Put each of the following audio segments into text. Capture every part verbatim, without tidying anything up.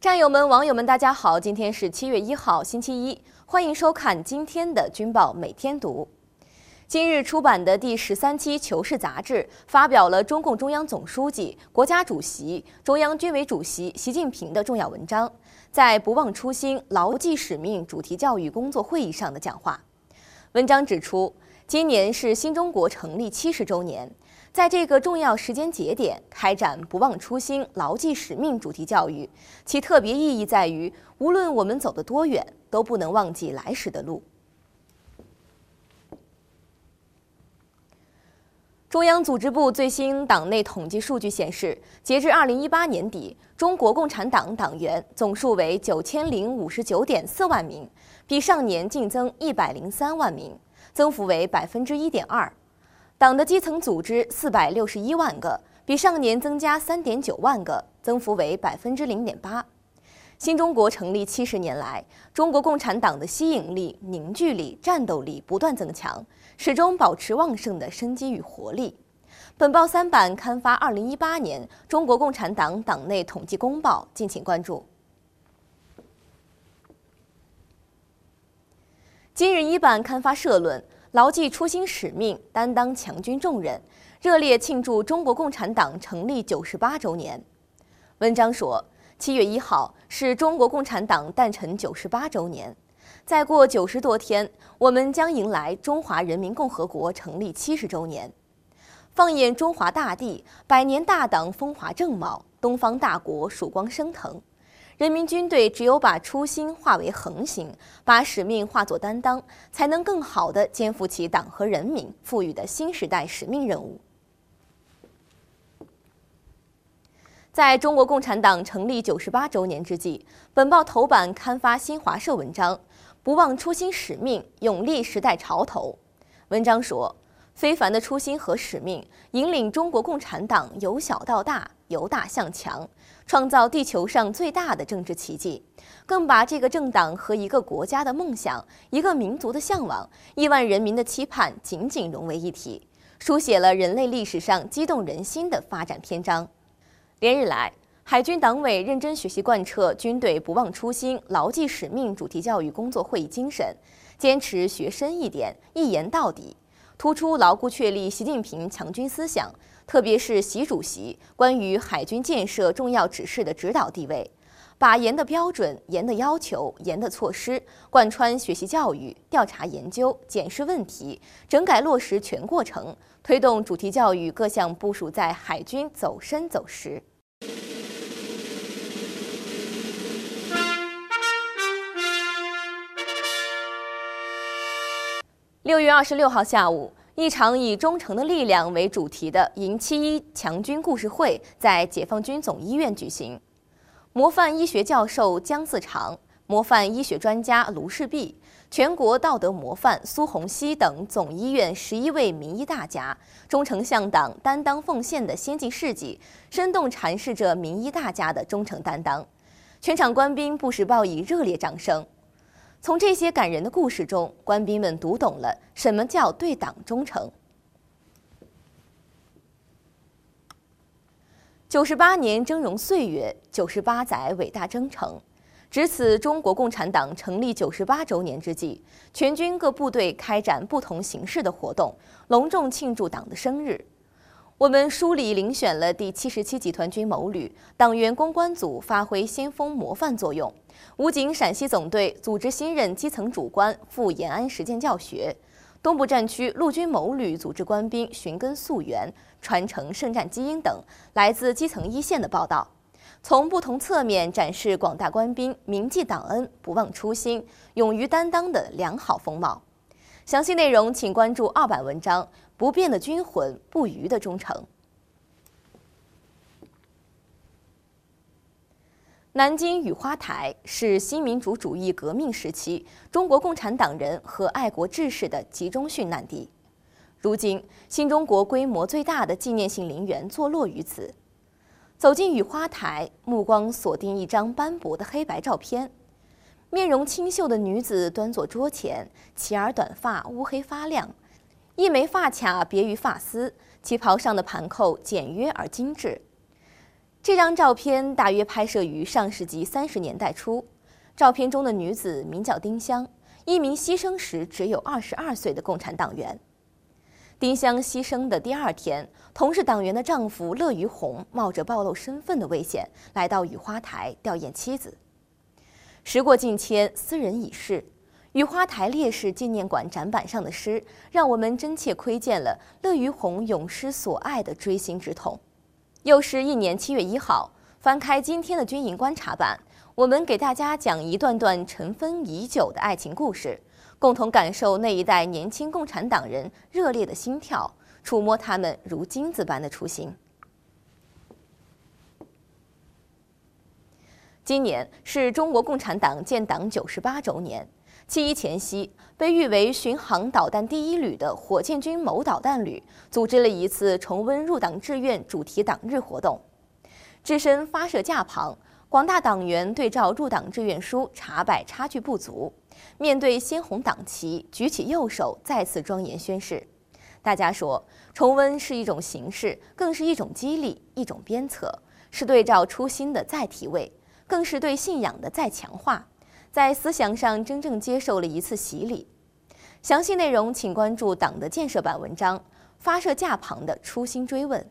战友们、网友们，大家好！今天是七月一号，星期一，欢迎收看今天的《军报每天读》。今日出版的第十三期《求是》杂志发表了中共中央总书记、国家主席、中央军委主席习近平的重要文章，在不忘初心、牢记使命主题教育工作会议上的讲话。文章指出，今年是新中国成立七十周年。在这个重要时间节点开展不忘初心、牢记使命主题教育，其特别意义在于，无论我们走得多远，都不能忘记来时的路。中央组织部最新党内统计数据显示，截至二零一八年底，中国共产党党员总数为九千零五十九点四万名，比上年净增一百零三万名，增幅为百分之一点二。党的基层组织四百六十一万个，比上年增加三点九万个，增幅为百分之零点八。新中国成立七十年来，中国共产党的吸引力、凝聚力、战斗力不断增强，始终保持旺盛的生机与活力。本报三版刊发二零一八年中国共产党党内统计公报，敬请关注。今日一版刊发社论。牢记初心使命，担当强军重任，热烈庆祝中国共产党成立九十八周年。文章说，七月一号是中国共产党诞辰九十八周年。再过九十多天，我们将迎来中华人民共和国成立七十周年。放眼中华大地，百年大党风华正茂，东方大国曙光升腾。人民军队只有把初心化为恒心，把使命化作担当，才能更好地肩负起党和人民赋予的新时代使命任务。在中国共产党成立九十八周年之际，本报头版刊发新华社文章《不忘初心使命，勇立时代潮头》。文章说，非凡的初心和使命引领中国共产党由小到大，由大向强，创造地球上最大的政治奇迹，更把这个政党和一个国家的梦想、一个民族的向往、亿万人民的期盼紧紧融为一体，书写了人类历史上激动人心的发展篇章。连日来，海军党委认真学习贯彻军队不忘初心、牢记使命主题教育工作会议精神，坚持学深一点、一言到底，突出牢固确立习近平强军思想，特别是习主席关于海军建设重要指示的指导地位，把严的标准、严的要求、严的措施贯穿学习教育、调查研究、检视问题、整改落实全过程，推动主题教育各项部署在海军走深走实。六月二十六号下午，一场以忠诚的力量为主题的迎七一强军故事会在解放军总医院举行。模范医学教授姜自长、模范医学专家卢世弼、全国道德模范苏洪熙等总医院十一位名医大家，忠诚向党、担当奉献的先进事迹，生动阐释着名医大家的忠诚担当。全场官兵不时报以热烈掌声。从这些感人的故事中，官兵们读懂了什么叫对党忠诚。九十八年峥嵘岁月，九十八载伟大征程。值此中国共产党成立九十八周年之际，全军各部队开展不同形式的活动，隆重庆祝党的生日。我们梳理遴选了第七十七集团军某旅党员公关组发挥先锋模范作用，武警陕西总队组织新任基层主官赴延安实践教学，东部战区陆军某旅组织官兵寻根溯源，传承圣战基因等来自基层一线的报道，从不同侧面展示广大官兵铭记党恩、不忘初心、勇于担当的良好风貌。详细内容请关注二版文章《不变的军魂，不渝的忠诚》。南京雨花台是新民主主义革命时期中国共产党人和爱国志士的集中殉难地。如今，新中国规模最大的纪念性陵园坐落于此。走进雨花台，目光锁定一张斑驳的黑白照片。面容清秀的女子端坐桌前，齐耳短发乌黑发亮，一枚发卡别于发丝，旗袍上的盘扣简约而精致。 这张照片大约拍摄于上世纪三十年代初。照片中的女子名叫丁香，一名牺牲时只有二十二岁的共产党员。丁香牺牲的第二天，同是党员的丈夫乐于红冒着暴露身份的危险来到雨花台吊唁妻子。时过境迁，斯人已逝，雨花台烈士纪念馆展板上的诗，让我们真切窥见了乐于红永失所爱的锥心之痛。又是一年七月一号，翻开今天的军营观察版，我们给大家讲一段段尘封已久的爱情故事，共同感受那一代年轻共产党人热烈的心跳，触摸他们如金子般的初心。今年是中国共产党建党九十八周年。七一前夕，被誉为巡航导弹第一旅的火箭军某导弹旅组织了一次重温入党志愿主题党日活动。置身发射架旁，广大党员对照入党志愿书查摆差距不足，面对鲜红党旗，举起右手，再次庄严宣誓。大家说，重温是一种形式，更是一种激励，一种鞭策，是对照初心的再提味，更是对信仰的再强化，在思想上真正接受了一次洗礼。详细内容请关注党的建设版文章《发射架旁的初心追问》。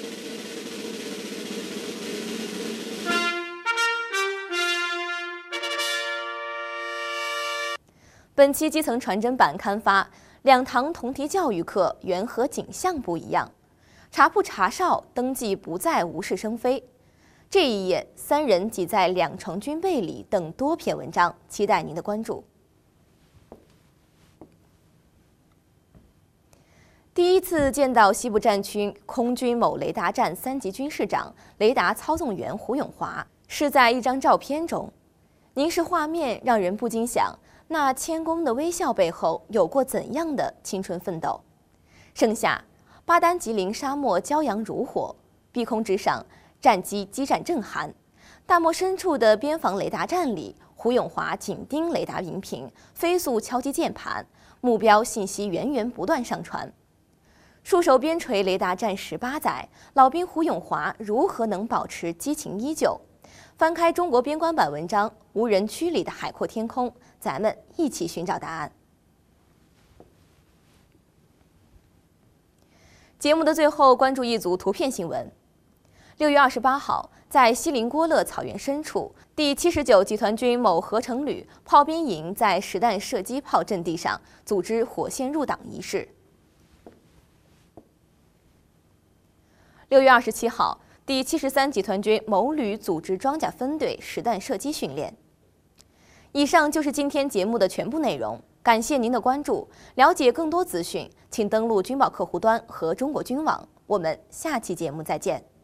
本期基层传真版刊发，两堂同题教育课缘何景象不一样？茶铺茶哨登记不再无事生非。这一页，三人挤在两床军被里等多篇文章，期待您的关注。第一次见到西部战区空军某雷达站三级军事长、雷达操纵员胡永华，是在一张照片中。凝视画面，让人不禁想，那谦恭的微笑背后有过怎样的青春奋斗？盛夏，巴丹吉林沙漠骄阳如火，碧空之上，战机激战震撼。大漠深处的边防雷达站里，胡永华紧盯雷达荧屏，飞速敲击键盘，目标信息源源不断上传。戍守边陲雷达站十八载，老兵胡永华如何能保持激情依旧？翻开中国边关版文章《无人区里的海阔天空》，咱们一起寻找答案。节目的最后，关注一组图片新闻。六月二十八号，在锡林郭勒草原深处，第七十九集团军某合成旅炮兵营在实弹射击炮阵地上组织火线入党仪式。六月二十七号，第七十三集团军某旅组织装甲分队实弹射击训练。以上就是今天节目的全部内容，感谢您的关注。了解更多资讯，请登录军报客户端和中国军网。我们下期节目再见。